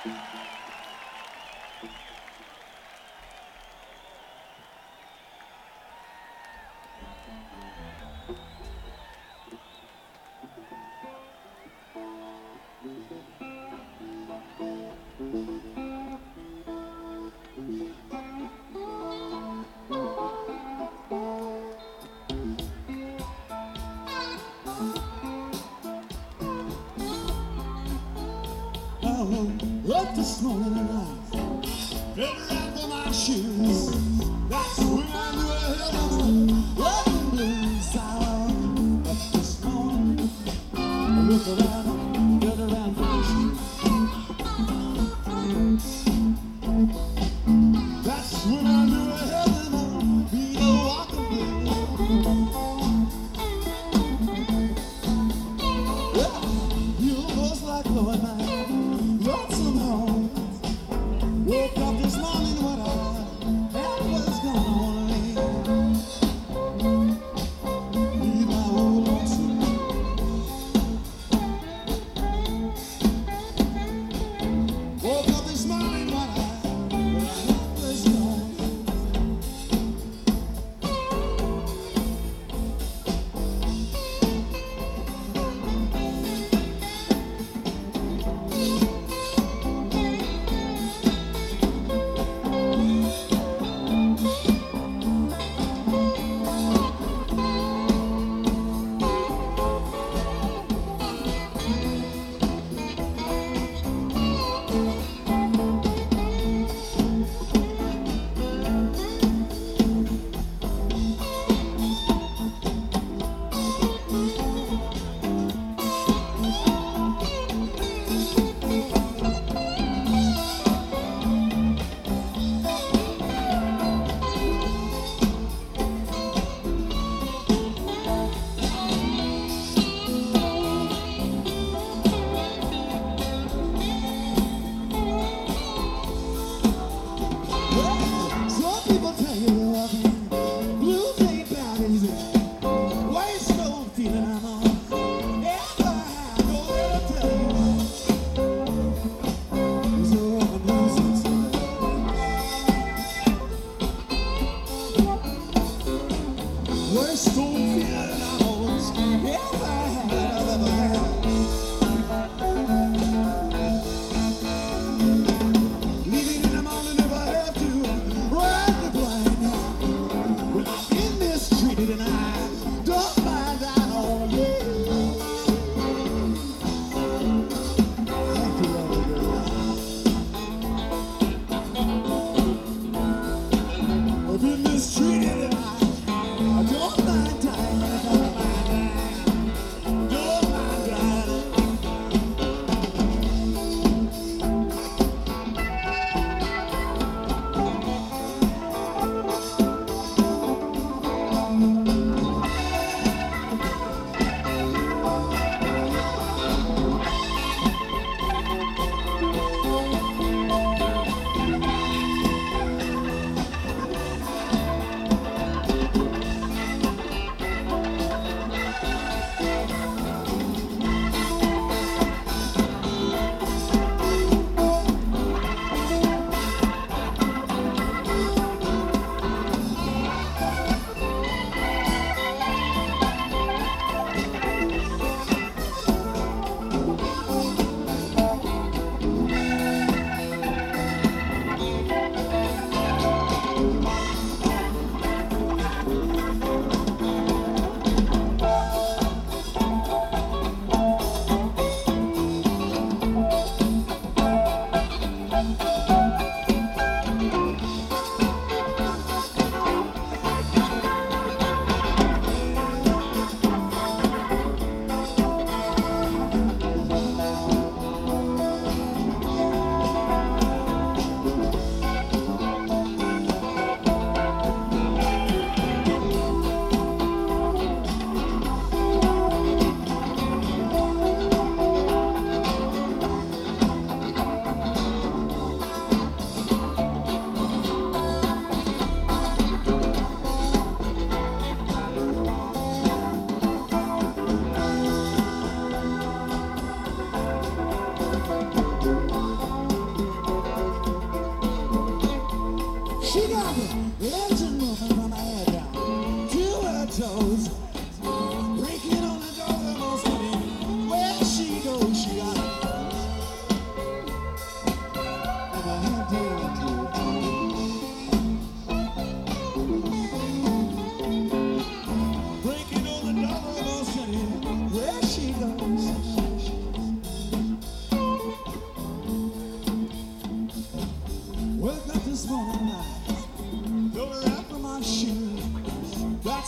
Up this morning and I felt right for my shoes. That's when I knew I had a loving blues. Up this morning, I look around, get around for my shoes. That's when I knew I had a beat a walking blues. Yeah, you almost like Lord night. Woke up this morning, what I had was gone. Leave my old lonesome.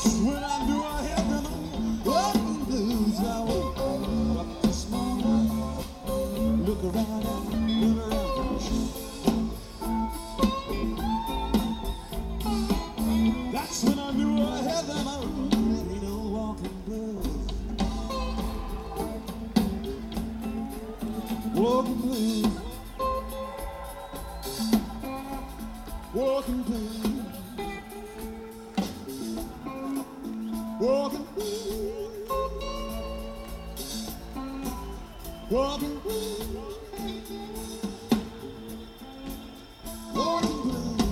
when I knew I had them walking blues. I woke up this morning, look around and look around. That's when I knew I had them walking blues. Walking blues. Walking blues. Walking blues. Walking blues. Walking blues.